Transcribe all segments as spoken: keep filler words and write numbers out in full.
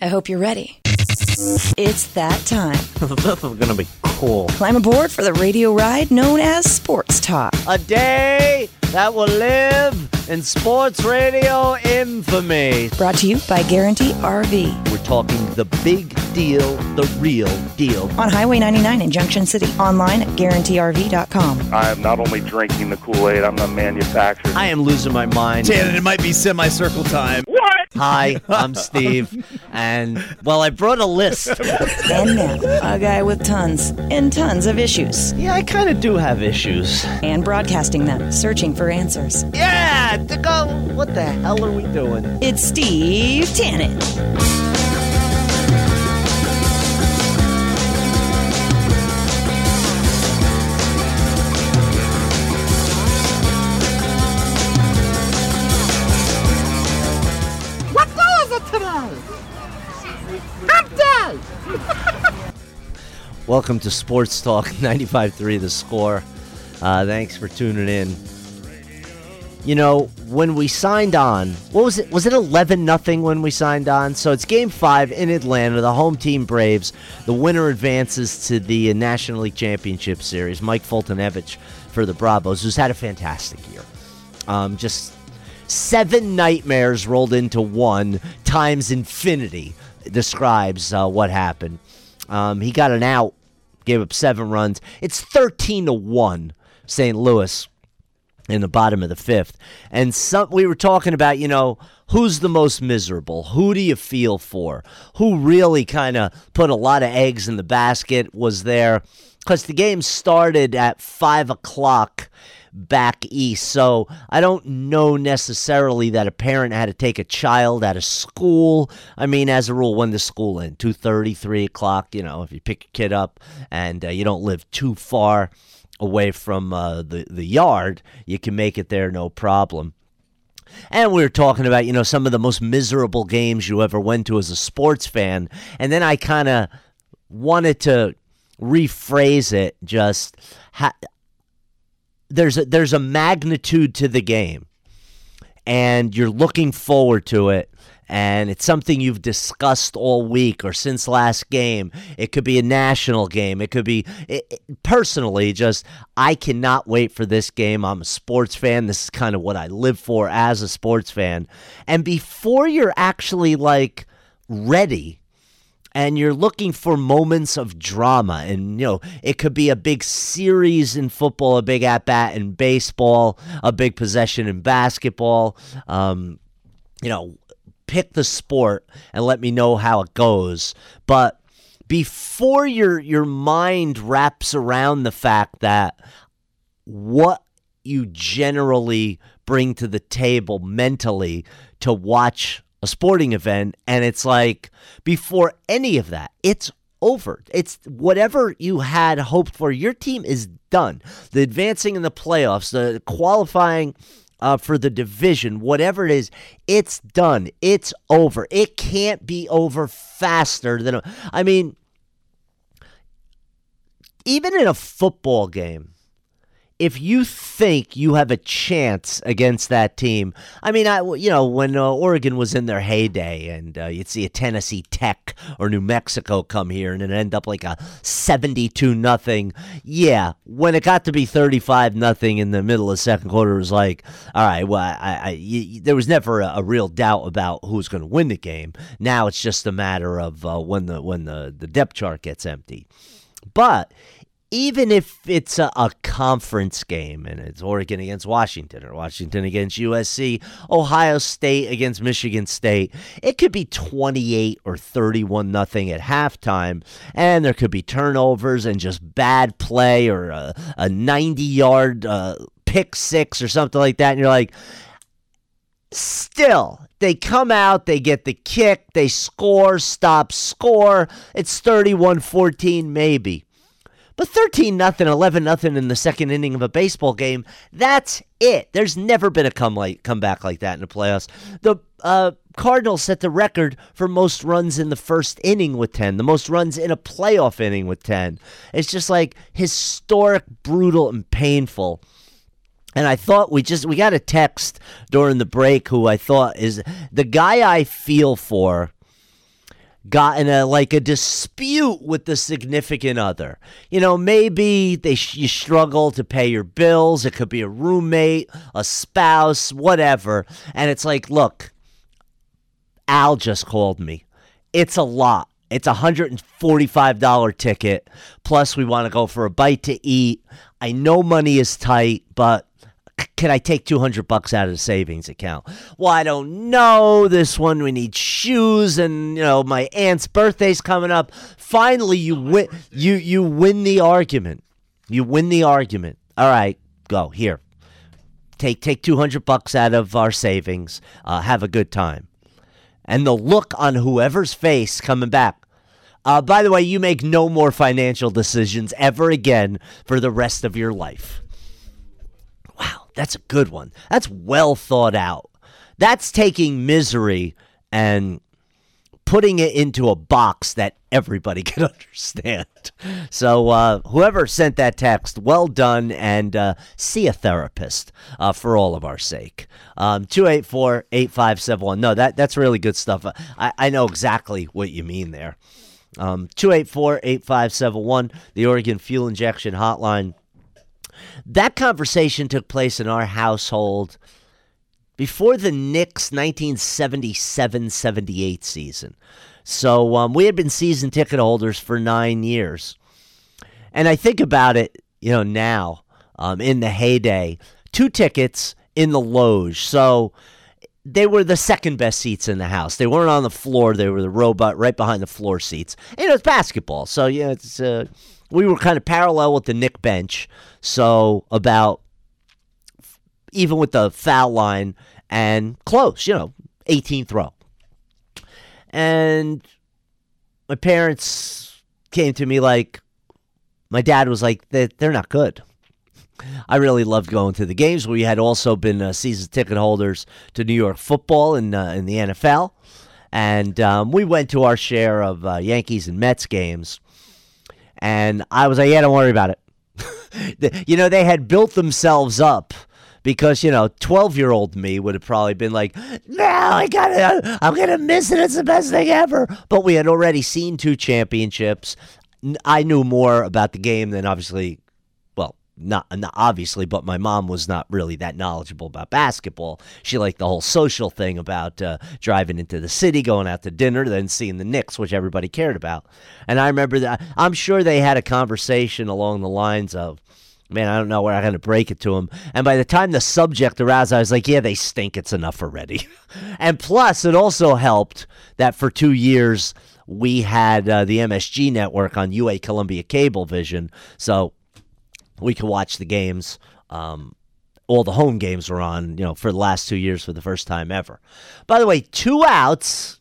I hope you're ready. It's that time. This is going to be cool. Climb aboard for the radio ride known as Sports Talk. A day that will live in sports radio infamy. Brought to you by Guarantee R V. We're talking the big deal, the real deal. On Highway ninety-nine in Junction City. Online at guarantee R V dot com. I am not only drinking the Kool-Aid, I'm the manufacturer. I am losing my mind. Dan, it might be semicircle time. What? Hi, I'm Steve, and, well, I brought a list. And now, a guy with tons and tons of issues. Yeah, I kind of do have issues. And broadcasting them, searching for answers. Yeah, to go, what the hell are we doing? It's Steve Tannen. Welcome to Sports Talk ninety-five point three The Score. Uh, thanks for tuning in. You know, when we signed on, what was it? Was it eleven nothing when we signed on? So it's game five in Atlanta. The home team Braves. The winner advances to the National League Championship Series. Mike Foltynewicz for the Bravos, who's had a fantastic year. Um, just seven nightmares rolled into one times infinity describes uh, what happened. Um, he got an out, gave up seven runs. It's thirteen to one, Saint Louis in the bottom of the fifth. And some, we were talking about, you know, who's the most miserable? Who do you feel for? Who really kind of put a lot of eggs in the basket was there? Because the game started at five o'clock back east, so I don't know necessarily that a parent had to take a child out of school. I mean, as a rule, when does school end? two thirty, three o'clock, you know, if you pick a kid up and uh, you don't live too far away from uh, the, the yard, you can make it there no problem. And we were talking about, you know, some of the most miserable games you ever went to as a sports fan, and then I kind of wanted to rephrase it, just ha- There's a, there's a magnitude to the game, and you're looking forward to it, and it's something you've discussed all week or since last game. It could be a national game. It could be, it, it, personally, just I cannot wait for this game. I'm a sports fan. This is kind of what I live for as a sports fan. And before you're actually, like, ready, and you're looking for moments of drama, and, you know, it could be a big series in football, a big at-bat in baseball, a big possession in basketball. Um, you know, pick the sport and let me know how it goes. But before your your mind wraps around the fact that what you generally bring to the table mentally to watch a sporting event, and it's like, before any of that, it's over. It's whatever you had hoped for. Your team is done. The advancing in the playoffs, the qualifying uh, for the division, whatever it is, it's done. It's over. It can't be over faster than, a, I mean, even in a football game, if you think you have a chance against that team, I mean, I, you know, when uh, Oregon was in their heyday, and uh, you'd see a Tennessee Tech or New Mexico come here and it end up like a seventy-two nothing. Yeah, when it got to be thirty-five nothing in the middle of the second quarter, it was like, all right, well, I, I, you, there was never a, a real doubt about who's going to win the game. Now it's just a matter of uh, when the when the, the depth chart gets empty. But even if it's a, a conference game and it's Oregon against Washington or Washington against U S C, Ohio State against Michigan State, it could be twenty-eight or thirty-one nothing at halftime, and there could be turnovers and just bad play or a, a ninety-yard uh, pick six or something like that, and you're like, still, they come out, they get the kick, they score, stop, score, it's thirty-one fourteen maybe. But thirteen nothing, eleven nothing in the second inning of a baseball game, that's it. There's never been a come like comeback like that in the playoffs. The uh, Cardinals set the record for most runs in the first inning with ten, the most runs in a playoff inning with ten. It's just like historic, brutal, and painful. And I thought we just, we got a text during the break who I thought is the guy I feel for got in a like a dispute with the significant other. You know, maybe they sh- you struggle to pay your bills. It could be a roommate, a spouse, whatever. And it's like, look, Al just called me. It's a lot. It's a one hundred forty-five dollars ticket. Plus, we want to go for a bite to eat. I know money is tight, but can I take two hundred bucks out of the savings account? Well, I don't know. This one, we need shoes, and you know my aunt's birthday's coming up. Finally, you win. You you win the argument. You win the argument. All right, go here. Take take two hundred bucks out of our savings. Uh, have a good time. And the look on whoever's face coming back. Uh, by the way, you make no more financial decisions ever again for the rest of your life. Wow, that's a good one. That's well thought out. That's taking misery and putting it into a box that everybody can understand. So uh, whoever sent that text, well done, and uh, see a therapist uh, for all of our sake. Um, two eight four, eight five seven one. No, that, that's really good stuff. I, I know exactly what you mean there. Um, two eight four, eight five seven one, the Oregon Fuel Injection Hotline. That conversation took place in our household before the Knicks nineteen seventy-seven seventy-eight season. So um, we had been season ticket holders for nine years. And I think about it, you know, now, um, in the heyday, two tickets in the loge. So they were the second best seats in the house. They weren't on the floor. They were the robot right behind the floor seats. And it was basketball. So, yeah, it's uh, we were kind of parallel with the Knick bench. So about even with the foul line and close, you know, eighteenth row. And my parents came to me like, my dad was like, they're, they're not good. I really loved going to the games. We had also been uh, season ticket holders to New York football and uh, in the N F L. And um, we went to our share of uh, Yankees and Mets games. And I was like, yeah, don't worry about it. You know, they had built themselves up. Because, you know, twelve-year-old me would have probably been like, no, I gotta, I'm going to miss it. It's the best thing ever. But we had already seen two championships. I knew more about the game than obviously, well, not, not obviously, but my mom was not really that knowledgeable about basketball. She liked the whole social thing about uh, driving into the city, going out to dinner, then seeing the Knicks, which everybody cared about. And I remember that. I'm sure they had a conversation along the lines of, man, I don't know where I'm going to break it to him. And by the time the subject aroused, I was like, yeah, they stink. It's enough already. And plus, it also helped that for two years, we had uh, the M S G network on U A Columbia Cablevision. So we could watch the games. Um, all the home games were on, you know, for the last two years for the first time ever. By the way, two outs,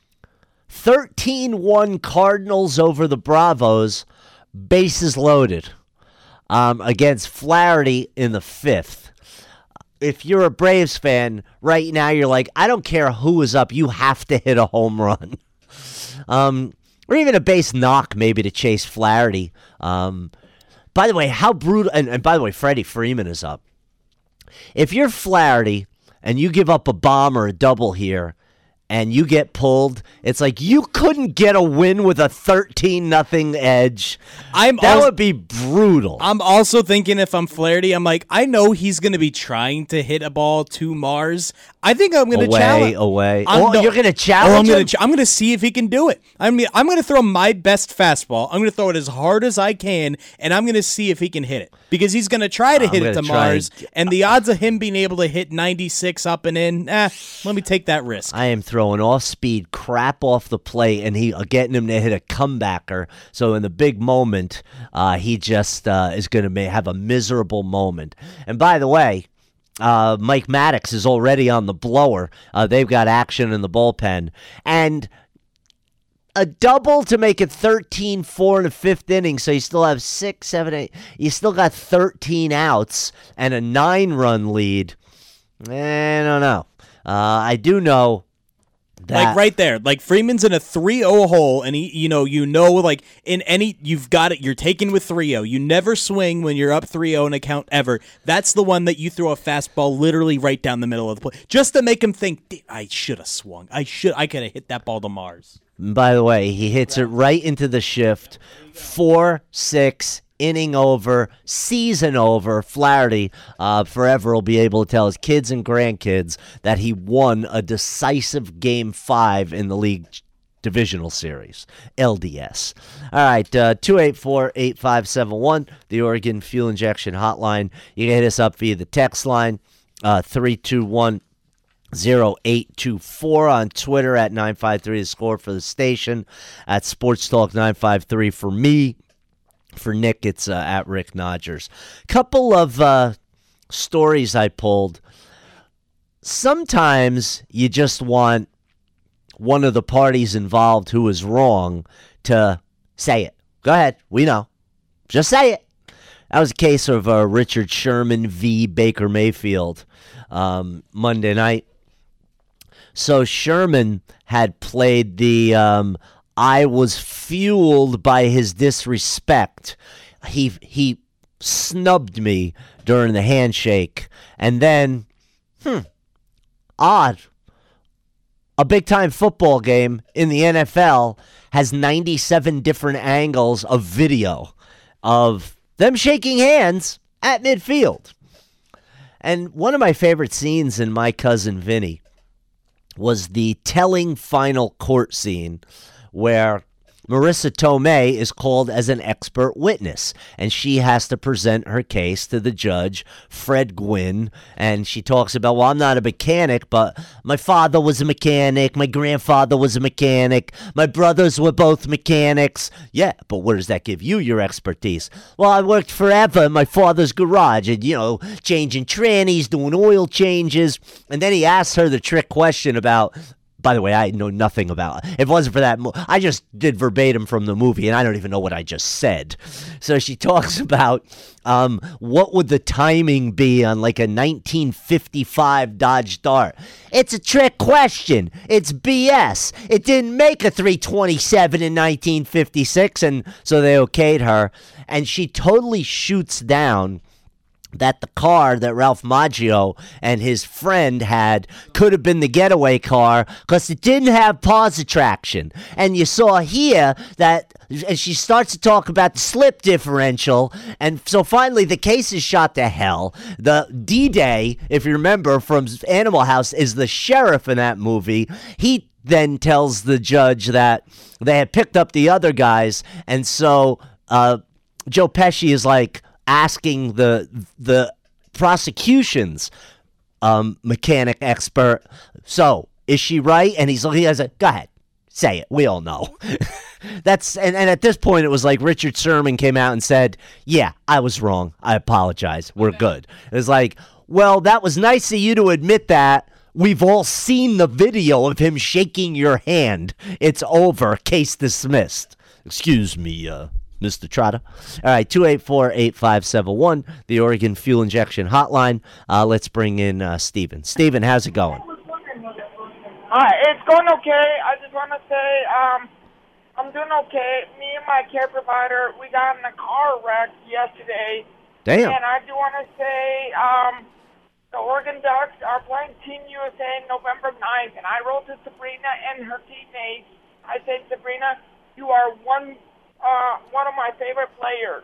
thirteen one Cardinals over the Bravos, bases loaded. Um, against Flaherty in the fifth. If you're a Braves fan, right now you're like, I don't care who is up, you have to hit a home run. Um, or even a base knock maybe to chase Flaherty. Um, by the way, how brutal, and, and by the way, Freddie Freeman is up. If you're Flaherty and you give up a bomb or a double here, and you get pulled, it's like you couldn't get a win with a thirteen nothing edge. I'm that also, would be brutal. I'm also thinking if I'm Flaherty, I'm like, I know he's going to be trying to hit a ball to Mars. I think I'm going to challenge. Away, away. Oh, no, you're going to challenge I'm him? Gonna, I'm going to see if he can do it. I mean, I'm going to throw my best fastball. I'm going to throw it as hard as I can, and I'm going to see if he can hit it. Because he's going to try to hit it to Mars, and, and the odds of him being able to hit ninety-six up and in, eh, let me take that risk. I am throwing off-speed crap off the plate, and he uh, getting him to hit a comebacker. So in the big moment, uh, he just uh, is going to have a miserable moment. And by the way, uh, Mike Maddox is already on the blower. Uh, they've got action in the bullpen. And a double to make it thirteen four in the fifth inning, so you still have six, seven, eight. You still got thirteen outs and a nine-run lead. Eh, I don't know. Uh, I do know that. Like right there, like Freeman's in a three oh hole, and he, you know, you know, like in any, you've got it, you're taking with three oh. You never swing when you're up three oh in a count ever. That's the one that you throw a fastball literally right down the middle of the plate, just to make him think, I should have swung. I should, I could have hit that ball to Mars. And by the way, he hits it right into the shift. Four, six, inning over, season over. Flaherty uh, forever will be able to tell his kids and grandkids that he won a decisive game five in the league divisional series, L D S. All right, uh, two eight four, eight five seven one, the Oregon Fuel Injection Hotline. You can hit us up via the text line, uh, three two one, zero eight two four, on Twitter at nine five three the score for the station, at Sports Talk nine five three for me. For Nick, it's uh, at Rick Nodgers. Couple of uh, stories I pulled. Sometimes you just want one of the parties involved who is wrong to say it. Go ahead. We know. Just say it. That was a case of uh, Richard Sherman v. Baker Mayfield um, Monday night. So Sherman had played the um, I was fueled by his disrespect. He he snubbed me during the handshake. And then, hmm, odd. A big-time football game in the N F L has ninety-seven different angles of video of them shaking hands at midfield. And one of my favorite scenes in My Cousin Vinny was the telling final court scene where Marissa Tomei is called as an expert witness, and she has to present her case to the judge, Fred Gwynn, and she talks about, well, I'm not a mechanic, but my father was a mechanic, my grandfather was a mechanic, my brothers were both mechanics. Yeah, but where does that give you your expertise? Well, I worked forever in my father's garage, and, you know, changing trannies, doing oil changes, and then he asks her the trick question about, by the way, I know nothing about it. If it wasn't for that, mo- I just did verbatim from the movie, and I don't even know what I just said. So she talks about um, what would the timing be on like a nineteen fifty-five Dodge Dart. It's a trick question. It's B S. It didn't make a three twenty-seven in nineteen fifty-six, and so they okayed her. And she totally shoots down that the car that Ralph Macchio and his friend had could have been the getaway car because it didn't have pause traction. And you saw here that, and she starts to talk about the slip differential, and so finally the case is shot to hell. The D-Day, if you remember from Animal House, is the sheriff in that movie. He then tells the judge that they had picked up the other guys, and so uh, Joe Pesci is like, asking the the prosecution's um, mechanic expert, so is she right? And he's looking at it, go ahead, say it. We all know. That's and, and at this point it was like Richard Sherman came out and said, yeah, I was wrong. I apologize. We're good. It was like, well, that was nice of you to admit that. We've all seen the video of him shaking your hand. It's over. Case dismissed. Excuse me, uh, Mister Trotta. All right, two eight four, eight five seven one, the Oregon Fuel Injection Hotline. Uh, let's bring in uh, Steven. Steven, how's it going? Hi, it's going okay. I just want to say um, I'm doing okay. Me and my care provider, we got in a car wreck yesterday. Damn. And I do want to say um, the Oregon Ducks are playing Team U S A November ninth, and I wrote to Sabrina and her teammates. I said, Sabrina, you are one Uh, one of my favorite players.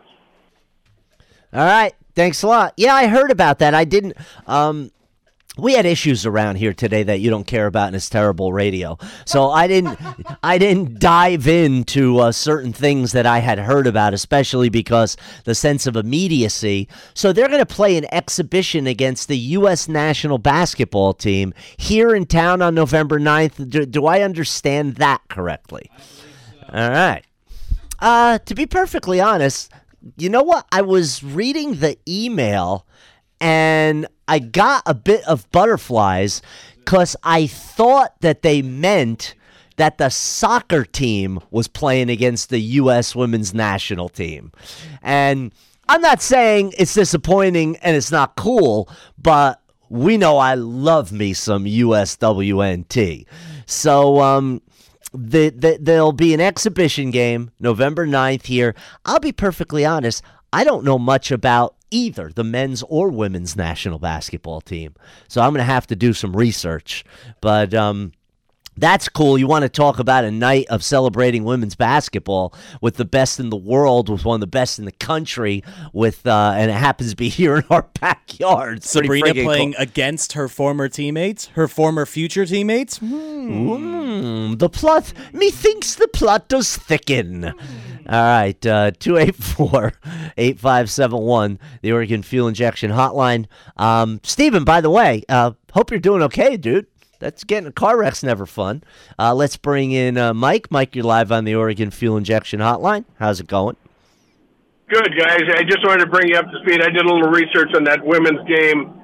All right. Thanks a lot. Yeah, I heard about that. I didn't. Um, we had issues around here today that you don't care about in this terrible radio. So I didn't. I didn't dive into uh, certain things that I had heard about, especially because the sense of immediacy. So they're going to play an exhibition against the U S national basketball team here in town on November ninth. Do, do I understand that correctly? All right. Uh, to be perfectly honest, you know what? I was reading the email and I got a bit of butterflies because I thought that they meant that the soccer team was playing against the U S women's national team. And I'm not saying it's disappointing and it's not cool, but we know I love me some U S W N T. So, um... The, the, there'll be an exhibition game November ninth here. I'll be perfectly honest, I don't know much about either the men's or women's national basketball team. So I'm going to have to do some research. But um, That's cool. You want to talk about a night of celebrating women's basketball with the best in the world, with one of the best in the country, with uh, and it happens to be here in our backyard. It's Sabrina playing cool. against her former teammates, her former future teammates. Hmm. Mm, the plot, methinks the plot does thicken. All right, uh, two eight four, eight five seven one, the Oregon Fuel Injection Hotline. Um, Stephen, by the way, uh, hope you're doing okay, dude. That's getting a car wreck's never fun. Uh, let's bring in uh, Mike. Mike, you're live on the Oregon Fuel Injection Hotline. How's it going? Good, guys. I just wanted to bring you up to speed. I did a little research on that women's game.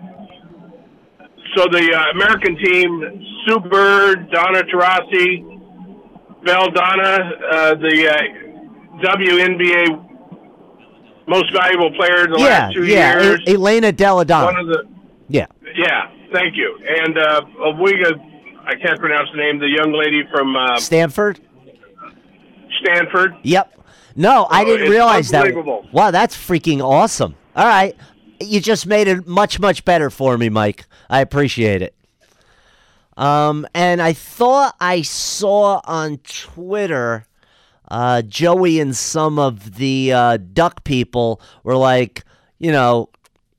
So the uh, American team, Sue Bird, Donna Taurasi, Valdana, uh, the uh, W N B A most valuable player in the yeah, last two yeah. years. Yeah, Elena Delle Donne. One of the, yeah. Yeah. Thank you. And uh, Owiga, I can't pronounce the name, the young lady from uh, Stanford? Stanford. Yep. No, I oh, didn't realize that. Unbelievable. Wow, that's freaking awesome. All right. You just made it much, much better for me, Mike. I appreciate it. Um, and I thought I saw on Twitter uh, Joey and some of the uh, Duck people were like, you know,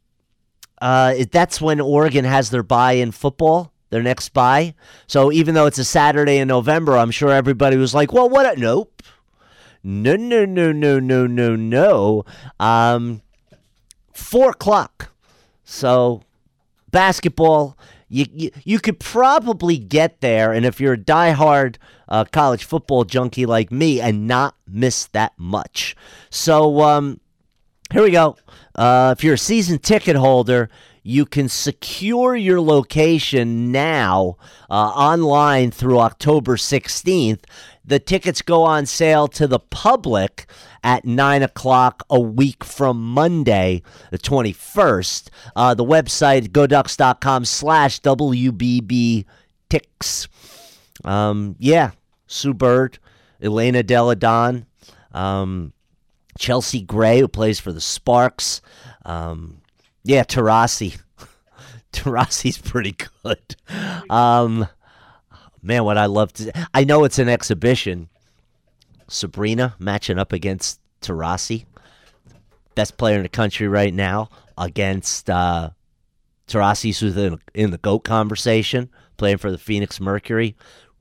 Uh, that's when Oregon has their bye in football, their next bye. So even though it's a Saturday in November, I'm sure everybody was like, well, what? A-? Nope. No, no, no, no, no, no, no. Um, four o'clock. So basketball, you, you, you could probably get there. And if you're a diehard uh, college football junkie like me and not miss that much. So um, here we go. Uh, if you're a season ticket holder, you can secure your location now uh, online through October sixteenth. The tickets go on sale to the public at nine o'clock a week from Monday, the twenty-first. Uh, the website, goducks.com slash WBB ticks. Um, yeah, Sue Bird, Elena Delle Donne, um, Chelsea Gray, who plays for the Sparks. Um, yeah, Taurasi. Taurasi's pretty good. Um, man, what I love to... I know it's an exhibition. Sabrina matching up against Taurasi. Best player in the country right now. Against uh, Taurasi, who's in, in the GOAT conversation. Playing for the Phoenix Mercury.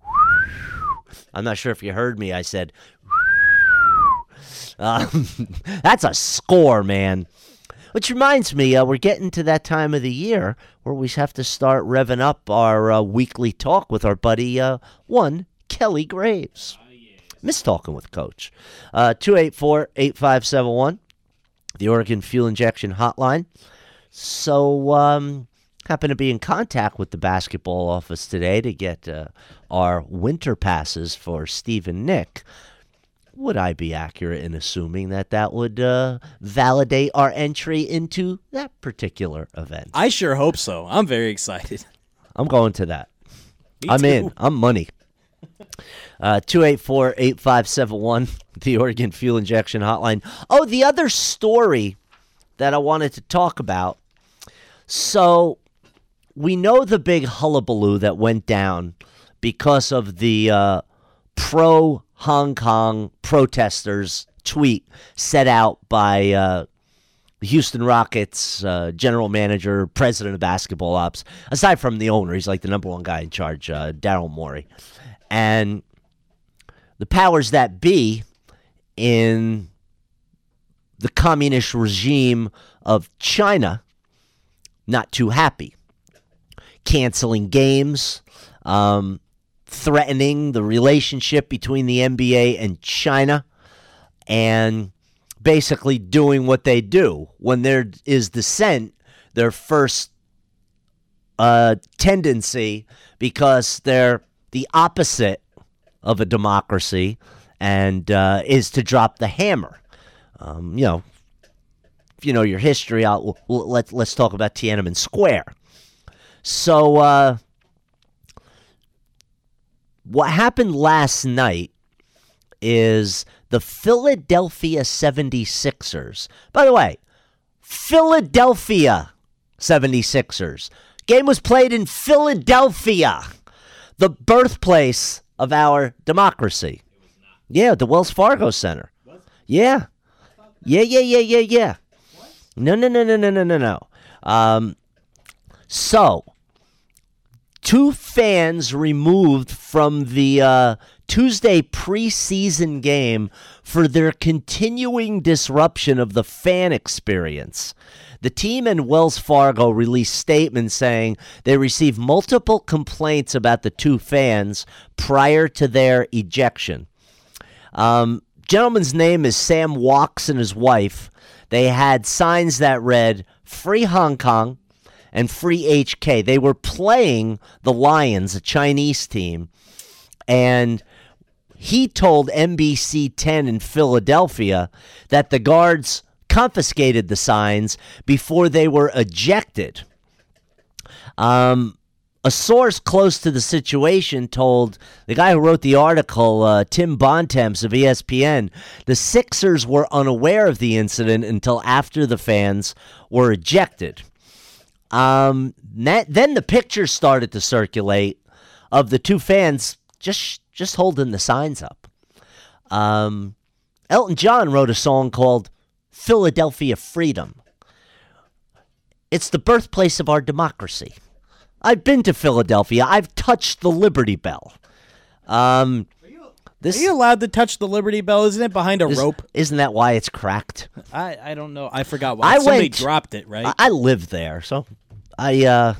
I'm not sure if you heard me. I said... Um, that's a score, man. Which reminds me, uh, we're getting to that time of the year where we have to start revving up our uh, weekly talk with our buddy, uh, one, Kelly Graves. Oh, yeah. Miss talking with Coach. Uh, two eight four, eight five seven one, the Oregon Fuel Injection Hotline. So, um, happen to be in contact with the basketball office today to get uh, our winter passes for Steve and Nick. Would I be accurate in assuming that that would uh, validate our entry into that particular event? I sure hope so. I'm very excited. I'm going to that. Me I'm too. in. I'm money. Uh, two eight four, eight five seven one, the Oregon Fuel Injection Hotline. Oh, the other story that I wanted to talk about. So we know the big hullabaloo that went down because of the uh, pro Hong Kong protesters tweet set out by uh, the Houston Rockets uh, general manager, president of basketball ops, aside from the owner. He's like the number one guy in charge, uh, Daryl Morey. And the powers that be in the communist regime of China, not too happy. Canceling games, um, threatening the relationship between the N B A and China, and basically doing what they do. When there is dissent, their first uh, tendency, because they're the opposite of a democracy, and uh, is to drop the hammer. Um, you know, if you know your history, I'll, let's, let's talk about Tiananmen Square. So, uh, what happened last night is the Philadelphia seventy-sixers. By the way, Philadelphia seventy-sixers. Game was played in Philadelphia. the birthplace of our democracy. Yeah, the Wells Fargo Center. Yeah. Yeah, yeah, yeah, yeah, yeah. No, no, no, no, no, no, no, no. Um, so, two fans removed from the uh, Tuesday preseason game for their continuing disruption of the fan experience. The team and Wells Fargo released statements saying they received multiple complaints about the two fans prior to their ejection. Um, gentleman's name is Sam Walks and his wife. They had signs that read, Free Hong Kong and Free H K. They were playing the Lions, a Chinese team, and he told N B C ten in Philadelphia that the guards confiscated the signs before they were ejected. Um, a source close to the situation told the guy who wrote the article, uh, Tim Bontemps of E S P N, the Sixers were unaware of the incident until after the fans were ejected. Um, that, then the pictures started to circulate of the two fans just just holding the signs up. Um, Elton John wrote a song called Philadelphia Freedom. It's the birthplace of our democracy. I've been to Philadelphia. I've touched the Liberty Bell. Um, this, Are you allowed to touch the Liberty Bell? Isn't it behind a this, rope? Isn't that why it's cracked? I, I don't know. I forgot why. I Somebody went, dropped it, right? I, I lived there, so I... Uh,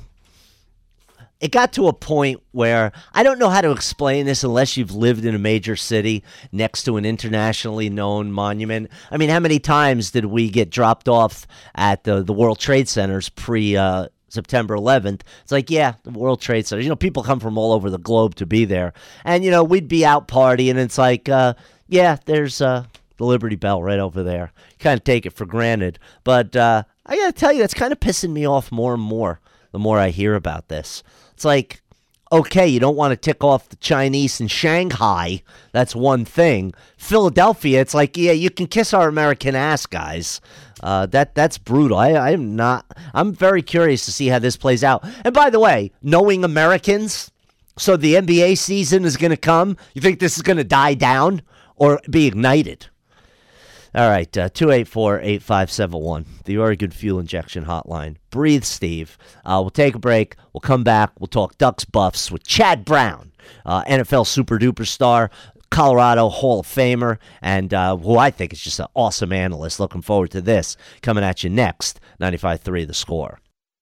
It got to a point where I don't know how to explain this unless you've lived in a major city next to an internationally known monument. I mean, how many times did we get dropped off at the, the World Trade Centers pre uh, September eleventh? It's like, yeah, the World Trade Center. You know, people come from all over the globe to be there. And, you know, we'd be out partying, and it's like, uh, yeah, there's uh, the Liberty Bell right over there. You kind of take it for granted. But uh, I got to tell you, that's kind of pissing me off more and more the more I hear about this. It's like, okay, you don't want to tick off the Chinese in Shanghai. That's one thing. Philadelphia, it's like, yeah, you can kiss our American ass, guys. Uh, that that's brutal. I, I'm not. I'm very curious to see how this plays out. And by the way, knowing Americans, so the N B A season is going to come. You think this is going to die down or be ignited? All right, uh, two eight four, eight five seven one, the Oregon Fuel Injection Hotline. Breathe, Steve. Uh, we'll take a break. We'll come back. We'll talk Ducks Buffs with Chad Brown, uh, N F L super duper star, Colorado Hall of Famer, and uh, who I think is just an awesome analyst. Looking forward to this. Coming at you next, ninety-five three The Score.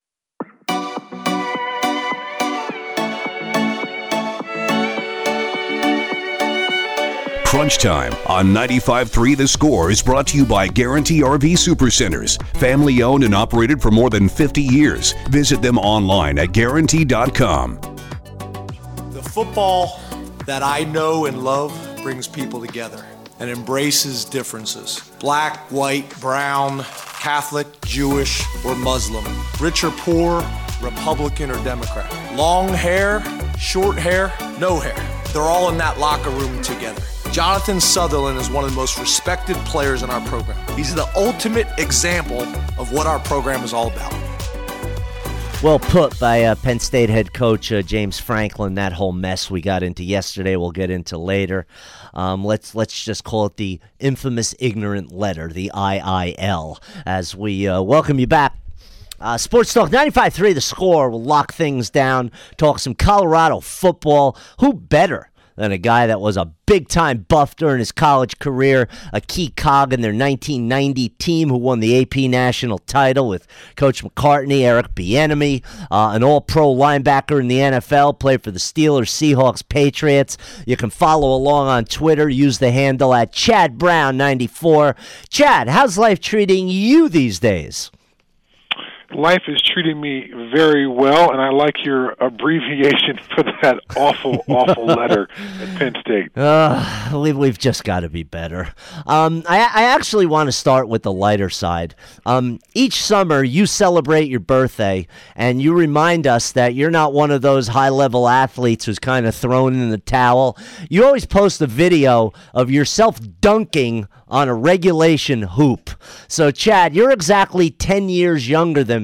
Crunch Time on ninety-five three The Score is brought to you by Guarantee R V Supercenters. Family owned and operated for more than fifty years. Visit them online at guarantee dot com. The football that I know and love brings people together and embraces differences. Black, white, brown, Catholic, Jewish, or Muslim. Rich or poor, Republican or Democrat. Long hair, short hair, no hair. They're all in that locker room together. Jonathan Sutherland is one of the most respected players in our program. He's the ultimate example of what our program is all about. Well put by uh, Penn State head coach uh, James Franklin. That whole mess we got into yesterday, we'll get into later. Um, let's let's just call it the infamous ignorant letter, the I I L, as we uh, welcome you back. Uh, Sports Talk ninety-five three The Score. We'll lock things down, talk some Colorado football. Who better than a guy that was a big-time buff during his college career, a key cog in their nineteen ninety team who won the A P national title with Coach McCartney, Eric Bieniemy, uh, an all-pro linebacker in the N F L, played for the Steelers, Seahawks, Patriots. You can follow along on Twitter. Use the handle at Chad Brown ninety-four. Chad, how's life treating you these days? Life is treating me very well, and I like your abbreviation for that awful, awful letter at Penn State. Uh, we've, we've just got to be better. Um, I, I actually want to start with the lighter side. Um, each summer, you celebrate your birthday, and you remind us that you're not one of those high-level athletes who's kind of thrown in the towel. You always post a video of yourself dunking on a regulation hoop. So, Chad, you're exactly ten years younger than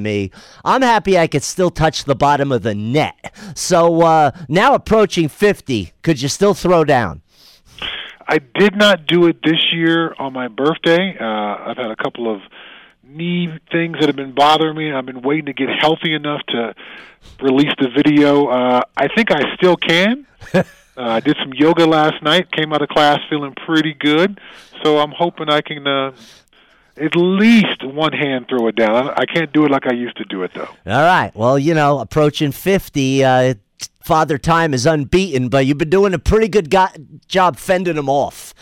than me. I'm happy I could still touch the bottom of the net. So uh, now approaching fifty, could you still throw down? I did not do it this year on my birthday. Uh, I've had a couple of knee things that have been bothering me. I've been waiting to get healthy enough to release the video. Uh, I think I still can. uh, I did some yoga last night, came out of class feeling pretty good. So I'm hoping I can uh, at least one hand throw it down. I, I can't do it like I used to do it, though. All right. Well, you know, approaching fifty, uh, Father Time is unbeaten, but you've been doing a pretty good go- job fending him off.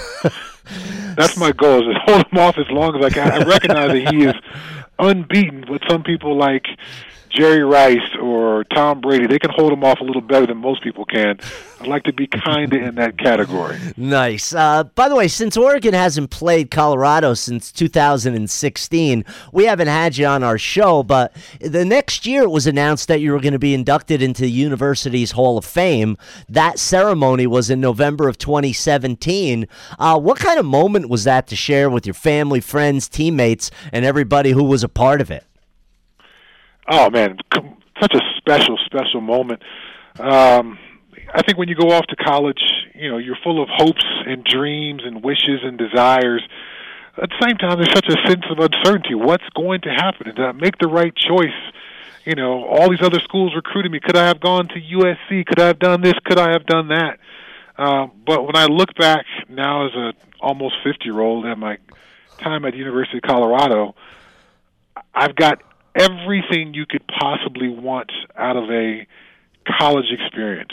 That's my goal, is to hold him off as long as I can. I recognize that he is unbeaten with some people like Jerry Rice or Tom Brady. They can hold him off a little better than most people can. I'd like to be kind of in that category. Nice. Uh, by the way, since Oregon hasn't played Colorado since two thousand sixteen, we haven't had you on our show, but the next year it was announced that you were going to be inducted into the university's Hall of Fame. That ceremony was in November of twenty seventeen. Uh, what kind of moment was that to share with your family, friends, teammates, and everybody who was a part of it? Oh, man, such a special, special moment. Um, I think when you go off to college, you know, you're full of hopes and dreams and wishes and desires. At the same time, there's such a sense of uncertainty. What's going to happen? Did I make the right choice? You know, all these other schools recruited me. Could I have gone to U S C? Could I have done this? Could I have done that? Uh, but when I look back now as a almost fifty-year-old at my time at the University of Colorado, I've got everything you could possibly want out of a college experience.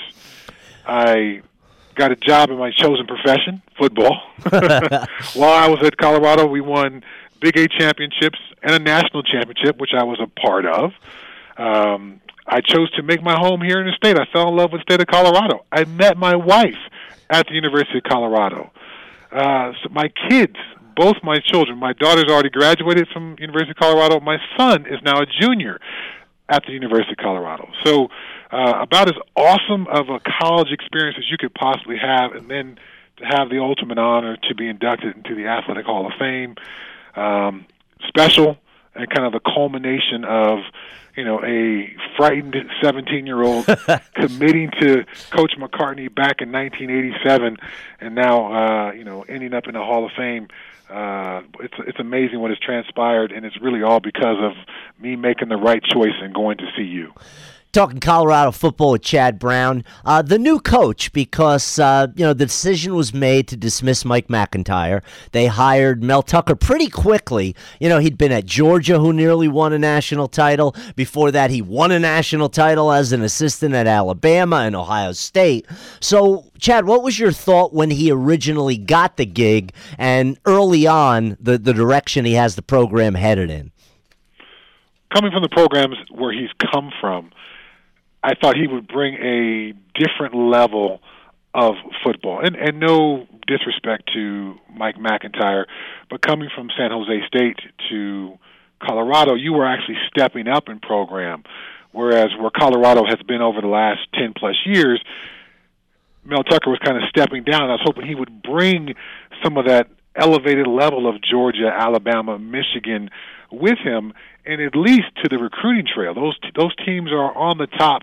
I got a job in my chosen profession, football. While I was at Colorado, we won Big Eight championships and a national championship, which I was a part of. Um, I chose to make my home here in the state. I fell in love with the state of Colorado. I met my wife at the University of Colorado. Uh, so my kids, both my children, my daughter's already graduated from University of Colorado. My son is now a junior at the University of Colorado. So uh, about as awesome of a college experience as you could possibly have, and then to have the ultimate honor to be inducted into the Athletic Hall of Fame. Um, special, and kind of the culmination of, you know, a frightened seventeen-year-old committing to Coach McCartney back in nineteen eighty-seven, and now, uh, you know, ending up in the Hall of Fame. Uh, it's it's amazing what has transpired, and it's really all because of me making the right choice and going to C U. Talking Colorado football with Chad Brown, uh, the new coach, because uh, you know the decision was made to dismiss Mike McIntyre. They hired Mel Tucker pretty quickly. You know, he'd been at Georgia, who nearly won a national title. Before that, he won a national title as an assistant at Alabama and Ohio State. So, Chad, what was your thought when he originally got the gig, and early on the, the direction he has the program headed in? Coming from the programs where he's come from, I thought he would bring a different level of football. And, and no disrespect to Mike McIntyre, but coming from San Jose State to Colorado, you were actually stepping up in program, whereas where Colorado has been over the last ten-plus years, Mel Tucker was kind of stepping down. I was hoping he would bring some of that elevated level of Georgia, Alabama, Michigan with him, and at least to the recruiting trail. Those those teams are on the top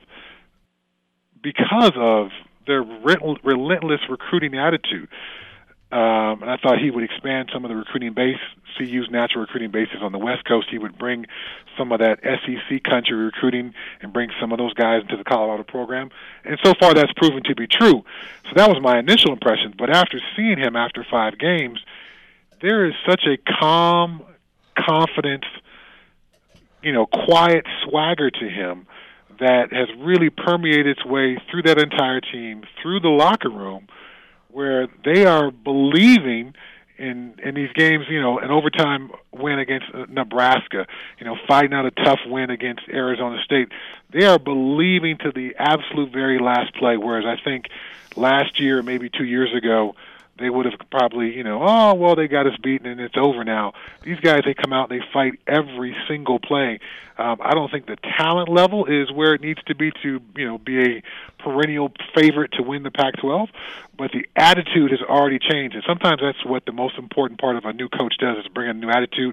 because of their relentless recruiting attitude. Um, and I thought he would expand some of the recruiting base, C U's natural recruiting bases on the West Coast. He would bring some of that S E C country recruiting and bring some of those guys into the Colorado program. And so far that's proven to be true. So that was my initial impression. But after seeing him after five games, there is such a calm, confident, you know, quiet swagger to him that has really permeated its way through that entire team, through the locker room, where they are believing in in these games, you know, an overtime win against Nebraska, you know, fighting out a tough win against Arizona State. They are believing to the absolute very last play, whereas I think last year, maybe two years ago, they would have probably, you know, oh, well, they got us beaten and it's over now. These guys, they come out, they fight every single play. Um, I don't think the talent level is where it needs to be to, you know, be a perennial favorite to win the Pac twelve, but the attitude has already changed. And sometimes that's what the most important part of a new coach does, is bring a new attitude,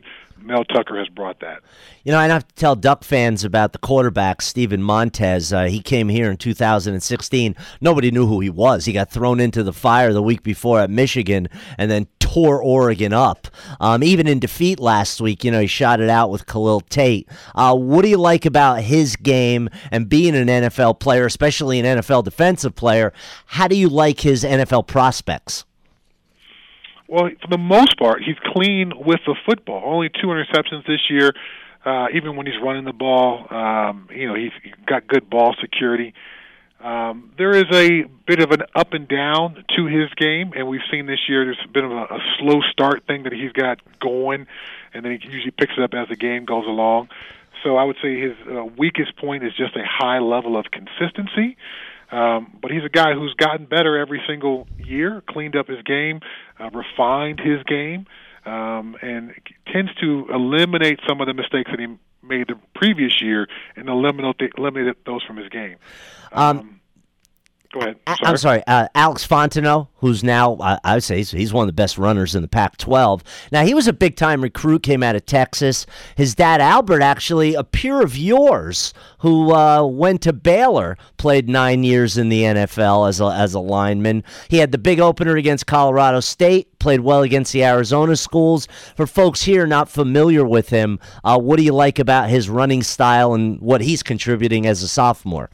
Mel Tucker has brought that. You know, I have to tell Duck fans about the quarterback, Steven Montez. Uh, he came here in two thousand sixteen. Nobody knew who he was. He got thrown into the fire the week before at Michigan and then tore Oregon up. Um, even in defeat last week, you know, he shot it out with Khalil Tate. Uh, what do you like about his game and being an N F L player, especially an N F L defensive player? How do you like his N F L prospects? Well, for the most part, he's clean with the football. Only two interceptions this year. Uh, even when he's running the ball, um, you know, he's got good ball security. Um, there is a bit of an up and down to his game, and we've seen this year there's a bit of a, a slow start thing that he's got going, and then he usually picks it up as the game goes along. So I would say his uh, weakest point is just a high level of consistency. Um, but he's a guy who's gotten better every single year, cleaned up his game, uh, refined his game, um, and tends to eliminate some of the mistakes that he made the previous year and eliminate, the, eliminate those from his game. Um, um, go ahead. I'm sorry, I'm sorry. Uh, Alex Fontenot, who's now, uh, I would say, he's, he's one of the best runners in the Pac twelve. Now, he was a big-time recruit, came out of Texas. His dad, Albert, actually, a peer of yours, who uh, went to Baylor, played nine years in the N F L as a, as a lineman. He had the big opener against Colorado State, played well against the Arizona schools. For folks here not familiar with him, uh, what do you like about his running style and what he's contributing as a sophomore?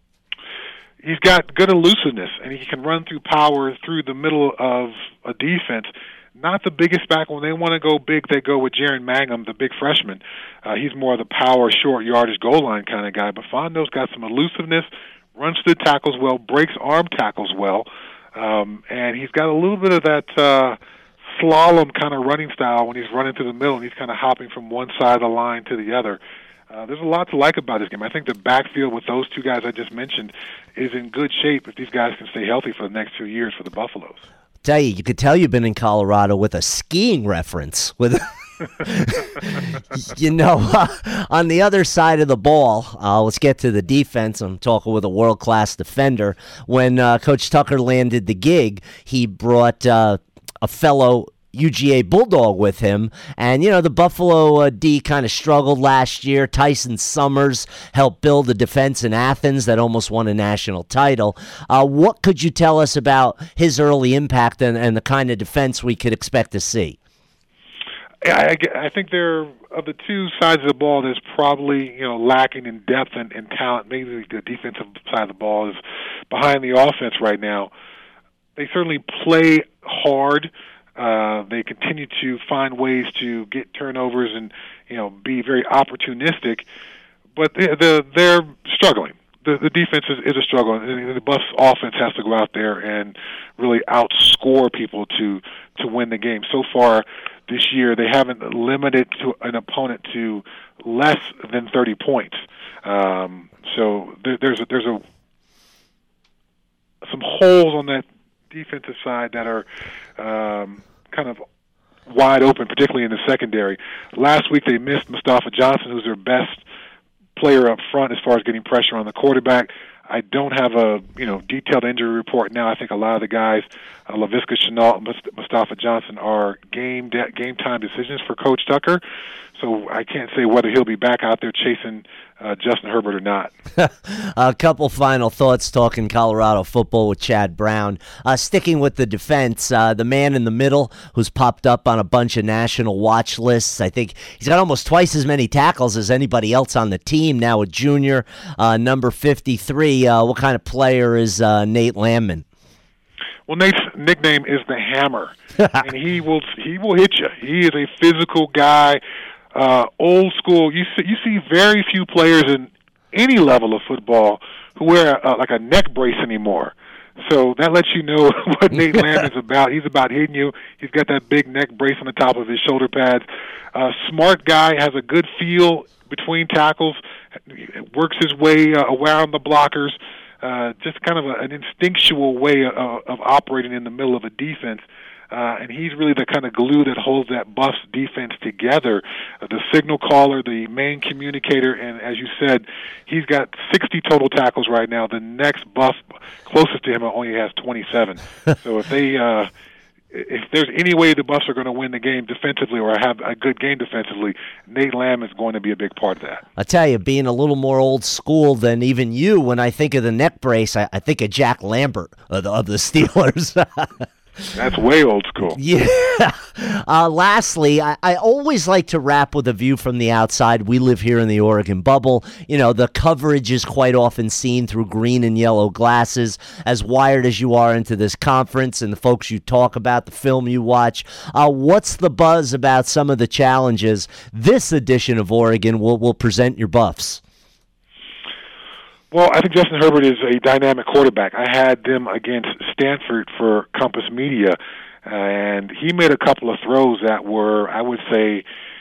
He's got good elusiveness, and he can run through power through the middle of a defense. Not the biggest back. When they want to go big, they go with Jaren Mangum, the big freshman. Uh, he's more of the power, short yardage, goal line kind of guy. But Fondo's got some elusiveness, runs through tackles well, breaks arm tackles well, um, and he's got a little bit of that uh, slalom kind of running style when he's running through the middle, and he's kind of hopping from one side of the line to the other. Uh, there's a lot to like about his game. I think the backfield with those two guys I just mentioned is in good shape if these guys can stay healthy for the next two years for the Buffaloes. Tell you, you could tell you've been in Colorado with a skiing reference. With, you know, uh, on the other side of the ball, uh, let's get to the defense. I'm talking with a world-class defender. When uh, Coach Tucker landed the gig, he brought uh, a fellow U G A Bulldog with him, and you know the Buffalo uh, D kind of struggled last year. Tyson Summers helped build a defense in Athens that almost won a national title. Uh, what could you tell us about his early impact and, and the kind of defense we could expect to see? I, I think they're of the two sides of the ball. There's probably you know lacking in depth and, and talent. Maybe the defensive side of the ball is behind the offense right now. They certainly play hard. Uh, they continue to find ways to get turnovers and, you know, be very opportunistic, but they, the, they're struggling. The, the defense is, is a struggle, and the Buffs offense has to go out there and really outscore people to to win the game. So far this year, they haven't limited to an opponent to less than thirty points. Um, so there, there's a, there's a some holes on that defensive side that are um, kind of wide open, particularly in the secondary. Last week they missed Mustafa Johnson, who's their best player up front as far as getting pressure on the quarterback. I don't have a you know detailed injury report now. I think a lot of the guys, uh, Laviska Shenault and Mustafa Johnson, are game de- game time decisions for Coach Tucker. So I can't say whether he'll be back out there chasing uh, Justin Herbert or not. A couple final thoughts talking Colorado football with Chad Brown. Uh, sticking with the defense, uh, the man in the middle who's popped up on a bunch of national watch lists. I think he's got almost twice as many tackles as anybody else on the team, now a junior, uh, number fifty-three. Uh, what kind of player is uh, Nate Landman? Well, Nate's nickname is the Hammer, and he will he will hit you. He is a physical guy. Uh, old school. You see, you see very few players in any level of football who wear a, a, like a neck brace anymore. So that lets you know what Nate Landman is about. He's about hitting you. He's got that big neck brace on the top of his shoulder pads. Uh, smart guy, has a good feel between tackles, works his way uh, around the blockers. Uh, just kind of a, an instinctual way of, of operating in the middle of a defense. Uh, and he's really the kind of glue that holds that Buffs defense together. Uh, the signal caller, the main communicator, and as you said, he's got sixty total tackles right now. The next Buff closest to him only has twenty-seven. So if they uh, if there's any way the Buffs are going to win the game defensively or have a good game defensively, Nate Lamb is going to be a big part of that. I tell you, being a little more old school than even you, when I think of the neck brace, I, I think of Jack Lambert of the, of the Steelers. That's way old school. Yeah. Uh, lastly, I, I always like to wrap with a view from the outside. We live here in the Oregon bubble. You know, the coverage is quite often seen through green and yellow glasses. As wired as you are into this conference and the folks you talk about, the film you watch, uh, what's the buzz about some of the challenges this edition of Oregon will, will present your Buffs? Well, I think Justin Herbert is a dynamic quarterback. I had them against Stanford for Compass Media, and he made a couple of throws that were, I would say,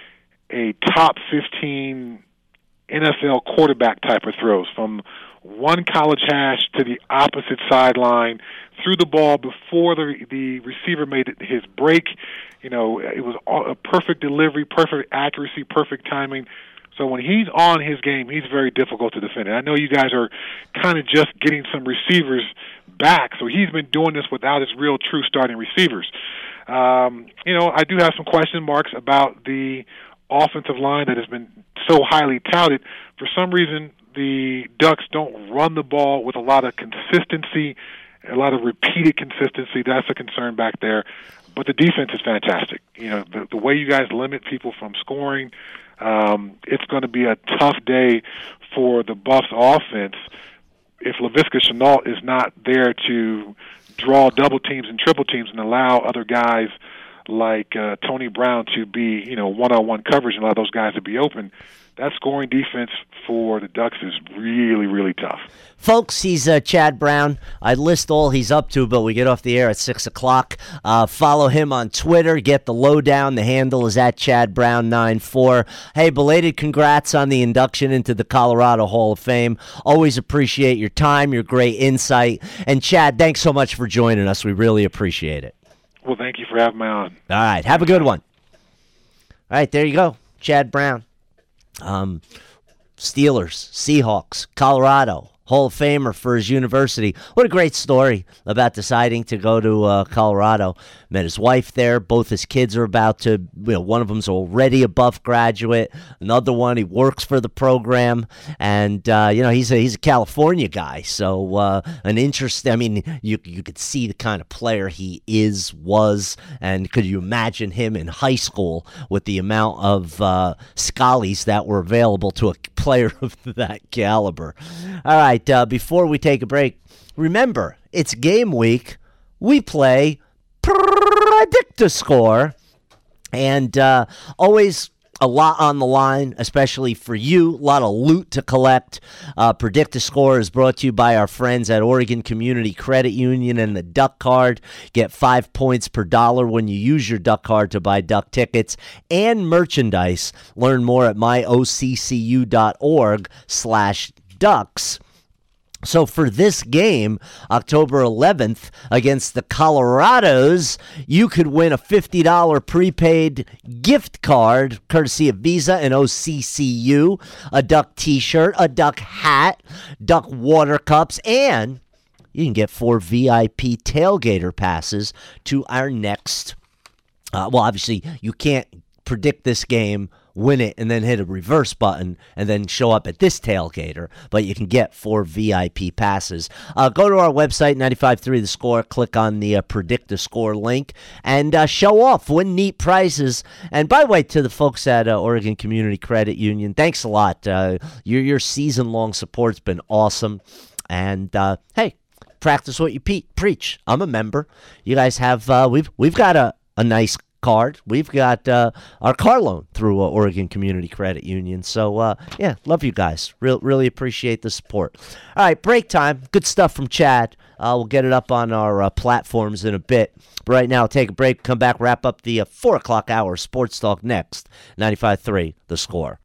a top fifteen N F L quarterback type of throws, from one college hash to the opposite sideline, threw the ball before the the receiver made it his break. You know, it was a perfect delivery, perfect accuracy, perfect timing. So when he's on his game, he's very difficult to defend. And I know you guys are kind of just getting some receivers back, so he's been doing this without his real true starting receivers. Um, you know, I do have some question marks about the offensive line that has been so highly touted. For some reason, the Ducks don't run the ball with a lot of consistency, a lot of repeated consistency. That's a concern back there. But the defense is fantastic. You know, the, the way you guys limit people from scoring, Um, it's going to be a tough day for the Buffs offense if Laviska Shenault is not there to draw double teams and triple teams and allow other guys like uh, Tony Brown to be, you know, one-on-one coverage and allow those guys to be open. That scoring defense for the Ducks is really, really tough. Folks, he's uh, Chad Brown. I list all he's up to, but we get off the air at six o'clock. Uh, follow him on Twitter. Get the lowdown. The handle is at Chad Brown ninety-four. Hey, belated congrats on the induction into the Colorado Hall of Fame. Always appreciate your time, your great insight. And, Chad, thanks so much for joining us. We really appreciate it. Well, thank you for having me on. All right. Have a good one. All right, there you go. Chad Brown. Um, Steelers, Seahawks, Colorado, Hall of Famer for his university. What a great story about deciding to go to uh, Colorado. Met his wife there. Both his kids are about to, you know, one of them's already a Buff graduate. Another one, he works for the program. And, uh, you know, he's a, he's a California guy. So uh, an interest, I mean, you, you could see the kind of player he is, was. And could you imagine him in high school with the amount of uh, schollies that were available to a player of that caliber? All right. Uh, before we take a break, remember, it's game week. We play Predict a Score, and uh, always a lot on the line, especially for you. A lot of loot to collect. Uh, Predict a Score is brought to you by our friends at Oregon Community Credit Union and the Duck Card. Get five points per dollar when you use your Duck Card to buy Duck tickets and merchandise. Learn more at myoccu.org slash ducks. So for this game, October eleventh, against the Colorados, you could win a fifty dollars prepaid gift card, courtesy of Visa and O C C U, a Duck t-shirt, a Duck hat, Duck water cups, and you can get four V I P tailgater passes to our next, uh, well, obviously, you can't predict this game, win it, and then hit a reverse button and then show up at this tailgater, but you can get four V I P passes. Uh, go to our website, ninety-five three The Score, click on the uh, Predict the Score link, and uh, show off, win neat prizes. And by the way, to the folks at uh, Oregon Community Credit Union, thanks a lot. Uh, your, your season-long support's been awesome. And, uh, hey, practice what you pe- preach. I'm a member. You guys have, uh, we've we've got a, a nice card. We've got uh, our car loan through uh, Oregon Community Credit Union. So, uh, yeah, love you guys. Real, really appreciate the support. All right, break time. Good stuff from Chad. Uh, we'll get it up on our uh, platforms in a bit. But right now, take a break, come back, wrap up the uh, four o'clock hour Sports Talk next. ninety-five three The Score.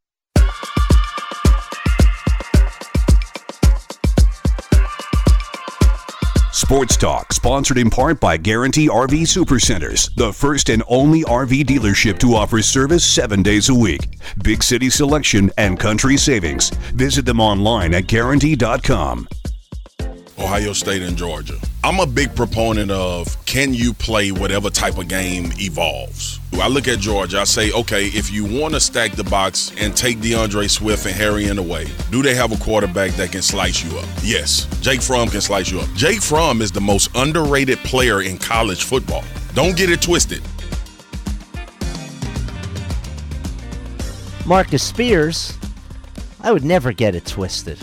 Sports Talk, sponsored in part by Guarantee R V Supercenters, the first and only R V dealership to offer service seven days a week. Big city selection and country savings. Visit them online at guarantee dot com. Ohio State and Georgia. I'm a big proponent of, can you play whatever type of game evolves? I look at Georgia, I say, okay, if you want to stack the box and take DeAndre Swift and Harry in away, do they have a quarterback that can slice you up? Yes, Jake Fromm can slice you up. Jake Fromm is the most underrated player in college football. Don't get it twisted. Marcus Spears, I would never get it twisted.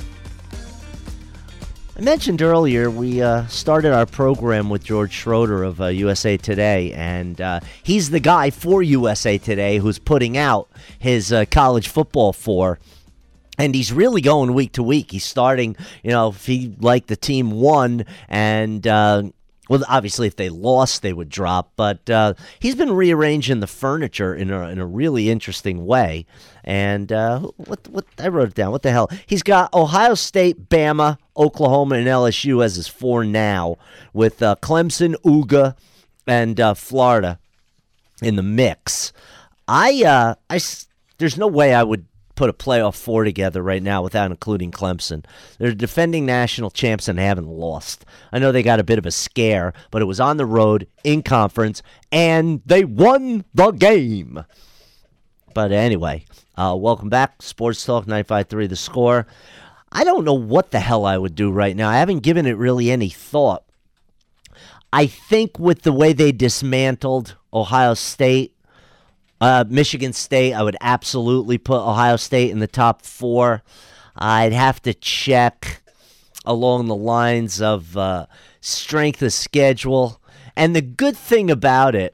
I mentioned earlier we uh, started our program with George Schroeder of uh, U S A Today, and uh, he's the guy for U S A Today who's putting out his uh, college football for, and he's really going week to week. He's starting, you know, if he like the team won, and uh, well, obviously if they lost, they would drop, but uh, he's been rearranging the furniture in a in a really interesting way. And uh, what what I wrote it down. What the hell? He's got Ohio State, Bama, Oklahoma, and L S U as his four now, with uh, Clemson, U G A, and uh, Florida in the mix. I uh, I there's no way I would put a playoff four together right now without including Clemson. They're defending national champs and haven't lost. I know they got a bit of a scare, but it was on the road in conference, and they won the game. But anyway, uh, welcome back. Sports Talk ninety-five point three The Score. I don't know what the hell I would do right now. I haven't given it really any thought. I think with the way they dismantled Ohio State, uh, Michigan State, I would absolutely put Ohio State in the top four. I'd have to check along the lines of uh, strength of schedule. And the good thing about it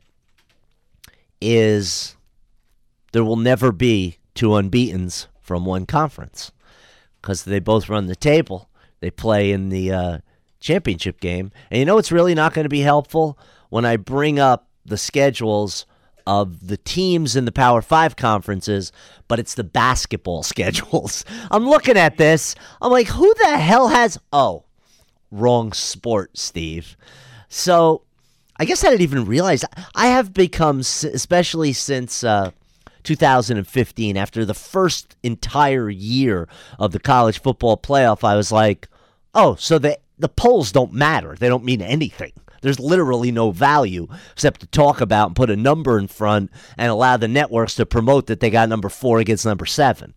is there will never be two unbeatens from one conference because they both run the table. They play in the uh, championship game. And you know what's really not going to be helpful? When I bring up the schedules of the teams in the Power Five conferences, but it's the basketball schedules. I'm looking at this. I'm like, who the hell has... Oh, wrong sport, Steve. So I guess I didn't even realize. I have become, especially since... Uh, two thousand fifteen, after the first entire year of the college football playoff, I was like, oh, so the, the polls don't matter. They don't mean anything. There's literally no value except to talk about and put a number in front and allow the networks to promote that they got number four against number seven.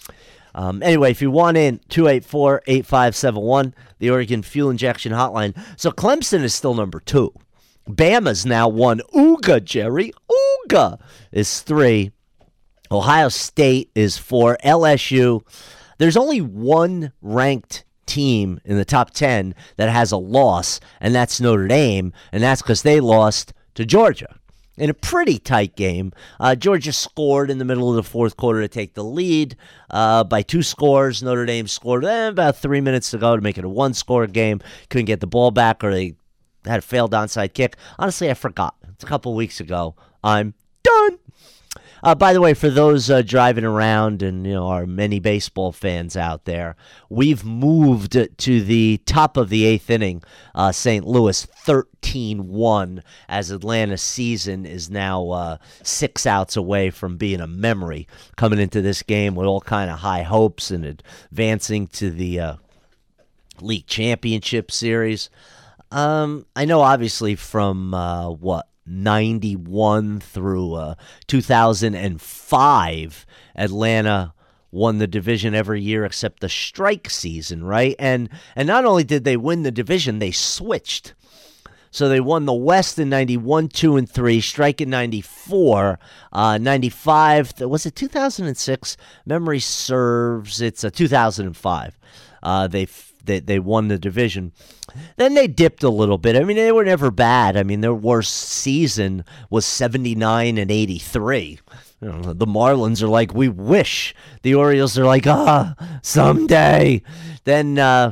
Um, anyway, if you want in, two eight four, eight five seven one, the Oregon Fuel Injection Hotline. So Clemson is still number two. Bama's now one. U G A, Jerry. U G A is three. Ohio State is four. L S U, there's only one ranked team in the top ten that has a loss, and that's Notre Dame, and that's because they lost to Georgia in a pretty tight game. Uh, Georgia scored in the middle of the fourth quarter to take the lead uh, by two scores. Notre Dame scored eh, about three minutes to go to make it a one-score game. Couldn't get the ball back, or they had a failed onside kick. Honestly, I forgot. It's a couple weeks ago. I'm done. Uh, by the way, for those uh, driving around and, you know, our many baseball fans out there, we've moved to the top of the eighth inning. Uh, Saint Louis thirteen one as Atlanta's season is now uh, six outs away from being a memory. Coming into this game with all kind of high hopes and advancing to the uh, league championship series. Um, I know, obviously, from uh, what? ninety-one through uh, two thousand five, Atlanta won the division every year except the strike season, right? And and not only did they win the division, they switched. So they won the West in ninety-one, two, and three, strike in ninety-four, uh, ninety-five, was it two thousand six? Memory serves, it's a two thousand five. Uh, they They, they won the division. Then they dipped a little bit. I mean, they were never bad. I mean, their worst season was seventy-nine and eighty-three. You know, the Marlins are like, we wish. The Orioles are like, ah, someday. Then uh,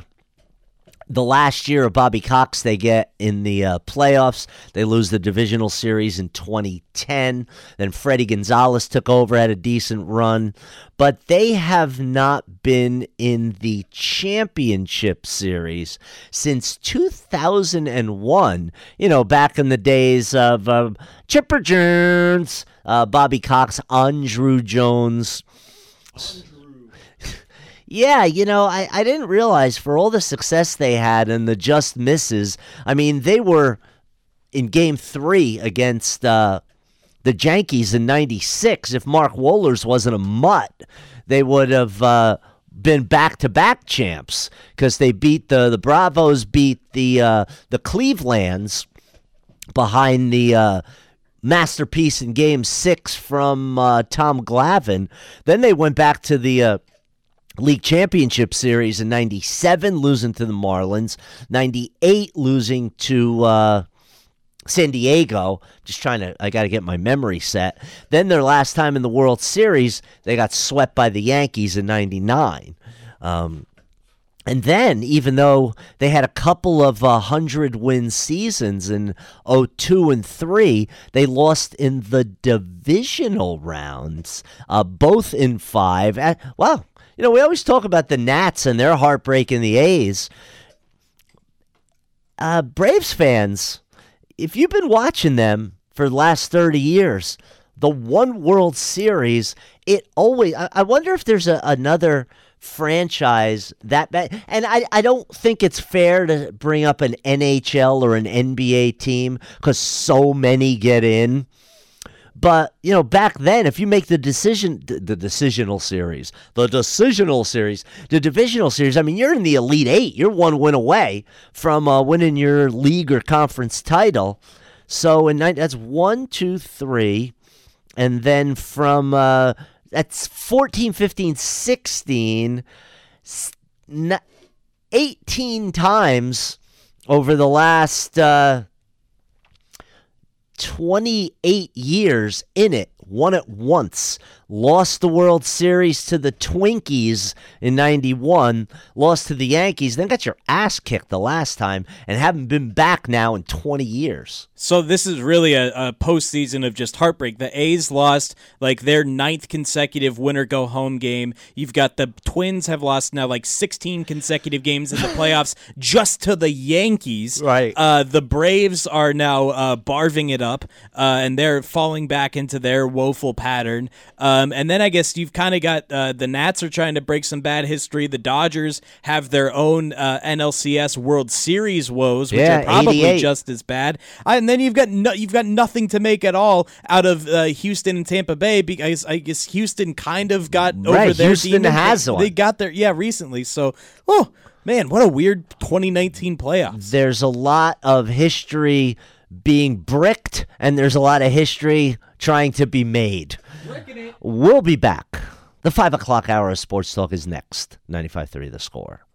the last year of Bobby Cox, they get in the uh, playoffs. They lose the divisional series in twenty ten. Then Freddie Gonzalez took over, had a decent run. But they have not been in the championship series since two thousand one. You know, back in the days of uh, Chipper Jones, uh, Bobby Cox, Andrew Jones. Andrew. Yeah, you know, I, I didn't realize for all the success they had and the just misses, I mean, they were in game three against uh, the Yankees in ninety-six. If Mark Wohlers wasn't a mutt, they would have uh, been back-to-back champs because they beat the, the Bravos, beat the, uh, the Clevelands behind the uh, masterpiece in game six from uh, Tom Glavine. Then they went back to the uh, League Championship Series in ninety-seven, losing to the Marlins. ninety-eight, losing to uh, San Diego. Just trying to, I got to get my memory set. Then their last time in the World Series, they got swept by the Yankees in ninety-nine. Um, and then, even though they had a couple of uh, hundred-win seasons in oh two and three, they lost in the divisional rounds, uh, both in five. At, wow. You know, we always talk about the Nats and their heartbreak in the A's. Uh, Braves fans, if you've been watching them for the last thirty years, the one World Series, it always, I, I wonder if there's a, another franchise that bad. And I, I don't think it's fair to bring up an N H L or an N B A team because so many get in. But, you know, back then, if you make the decision, the, the decisional series, the decisional series, the divisional series, I mean, you're in the Elite Eight. You're one win away from uh, winning your league or conference title. So in that's one, two, three. And then from, uh, that's fourteen, fifteen, sixteen, eighteen times over the last uh, twenty-eight years in it, won it once, lost the World Series to the Twinkies in ninety-one, lost to the Yankees, then got your ass kicked the last time, and haven't been back now in twenty years. So this is really a, a postseason of just heartbreak. The A's lost like their ninth consecutive winner-go-home game. You've got the Twins have lost now like sixteen consecutive games in the playoffs just to the Yankees. Right. Uh, the Braves are now uh, barving it up, uh, and they're falling back into their woeful pattern. Um, and then I guess you've kind of got uh, the Nats are trying to break some bad history. The Dodgers have their own uh, N L C S World Series woes, which yeah, are probably eighty-eight. Just as bad. I, and then you've got no, you've got nothing to make at all out of uh, Houston and Tampa Bay because I guess Houston kind of got right, over their Houston team. has they, one. they got there, yeah, recently. So, oh man, what a weird twenty nineteen playoffs. There's a lot of history being bricked, and there's a lot of history trying to be made. We'll be back. The five o'clock hour of Sports Talk is next. ninety-five point three The Score.